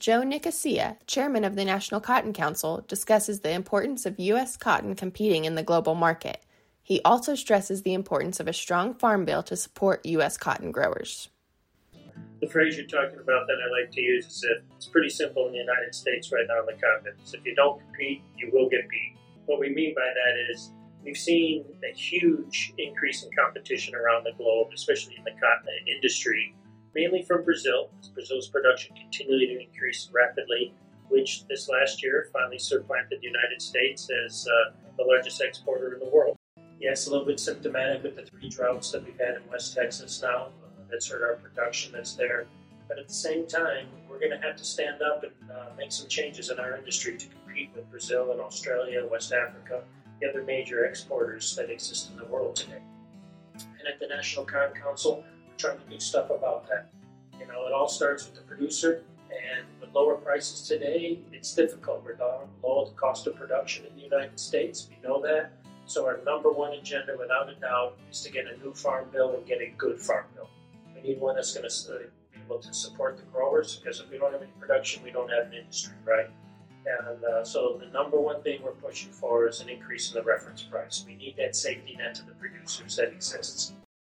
Joe Nicosia, chairman of the National Cotton Council, discusses the importance of U.S. cotton competing in the global market. He also stresses the importance of a strong farm bill to support U.S. cotton growers. The phrase you're talking about that I like to use is that it's pretty simple in the United States right now on the continent. If you don't compete, you will get beat. What we mean by that is we've seen a huge increase in competition around the globe, especially in the cotton industry, mainly from Brazil. Brazil's production continued to increase rapidly, which this last year finally supplanted the United States as the largest exporter in the world. Yes, a little bit symptomatic with the 3 droughts that we've had in West Texas now. That's hurt our production that's there. But at the same time, we're going to have to stand up and make some changes in our industry to compete with Brazil and Australia, West Africa, the other major exporters that exist in the world today. And at the National Cotton Council, we're trying to do stuff about that. You know, it all starts with the producer, and with lower prices today, it's difficult. We're down below the cost of production in the United States. We know that. So our number one agenda, without a doubt, is to get a new farm bill and get a good farm bill. We need one that's going to be able to support the growers, because if we don't have any production, we don't have an industry, right? And so the number one thing we're pushing for is an increase in the reference price. We need that safety net to the producers that exists.